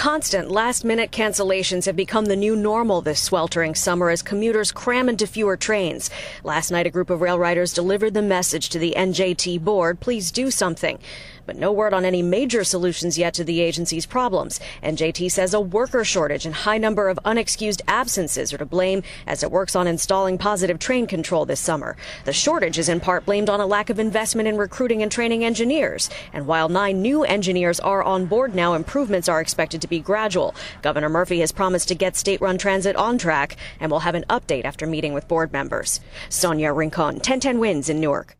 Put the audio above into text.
Constant last-minute cancellations have become the new normal this sweltering summer as commuters cram into fewer trains. Last night, a group of rail riders delivered the message to the NJT board, please do something. But no word on any major solutions yet to the agency's problems. NJT says a worker shortage and high number of unexcused absences are to blame as it works on installing positive train control this summer. The shortage is in part blamed on a lack of investment in recruiting and training engineers. And while 9 new engineers are on board now, improvements are expected to be gradual. Governor Murphy has promised to get state-run transit on track and will have an update after meeting with board members. Sonia Rincon, 1010 Wins in Newark.